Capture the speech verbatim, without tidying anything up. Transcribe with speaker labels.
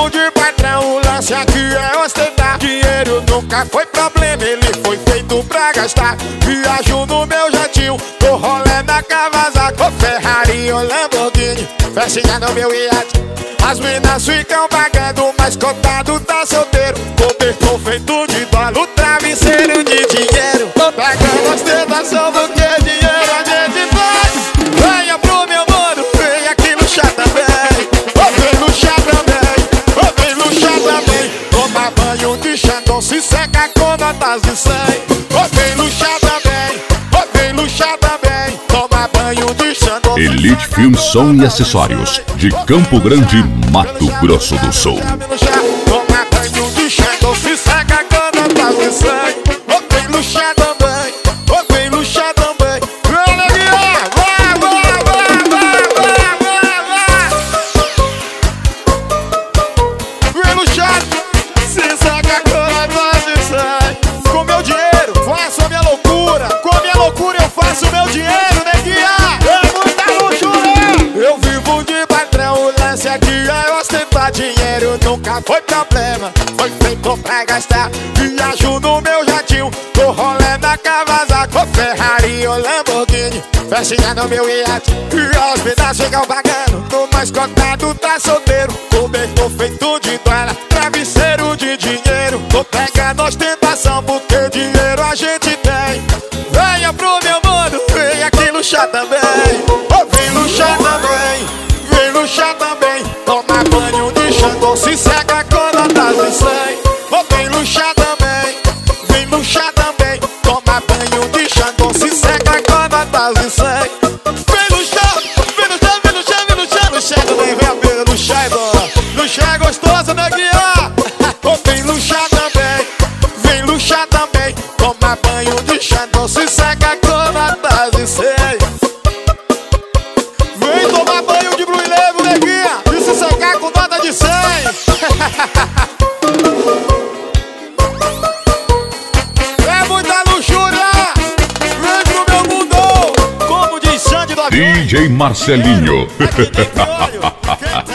Speaker 1: vivo de patrão, o lance aqui é ostentar. Dinheiro nunca foi problema, ele foi feito pra gastar. Viajo no meu jatinho, tô rolê na Kawasaki, ô Ferrari ou Lamborghini, festinha no meu iate. As minas ficam pagando, mas cotado tá solteiro. Cobertor feito de dólar, o travesseiro de dinheiro. Pegando ostentação do que dinheiro a gente faz. Venha pro meu mundo, vem aqui no chá também. Ô, vem no chá também, ô, vem no chá também. Toma banho de Xandão, se seca com notas de cem. Ô, vem no chá também, ô, vem no chá também. Toma banho de Xandão.
Speaker 2: Elite Film Som e Acessórios, de Campo Grande, Mato Grosso do Sul.
Speaker 1: Toma banho de Xandão, se seca com notas de cem. Ô, vem no chá também, ô, vem no chá também. Vem, neguinha, vai, vai, vai, vai, vai, vai, vai. Vem no chá, se seca com notas de cem. Com meu dinheiro, faço a minha loucura. Com a minha loucura eu faço meu dinheiro, neguinha. Eu vivo de patrão, o lance aqui é ostentar. Dinheiro nunca foi problema, foi feito pra gastar. Viajo no meu jatinho, tô rolê na Kawasaki, ô Ferrari ou Lamborghini, festinha no meu iate. E as minas ficam pagando, no mais cotado tá solteiro. Cobertor feito de dólar, travesseiro de dinheiro. Tô pegando ostentação porque dinheiro a gente tem. Venha pro meu mundo, vem aqui no chá também. Ô, vem no chá também, vem no chá também. Toma banho de Xandão, se seca com notas de cem. Ô, vem no chá também, vem no chá também. Toma banho de Xandão, se seca com notas de cem. Vem no chá, vem no chá, vem no chá, vem no chá, no chá também. Vem a pega no chá, no chá é gostoso, né, guia? Ô, vem no chá também, vem no chá também. Toma banho de Xandão, se seca com notas de cem. Vem tomar banho de bruileiro, neguinha, e se secar com nota de cem. É muita luxúria, vem pro meu mundo, como diz Sandy do avião.
Speaker 2: D J Marcelinho.
Speaker 1: Aqui tem olho, quem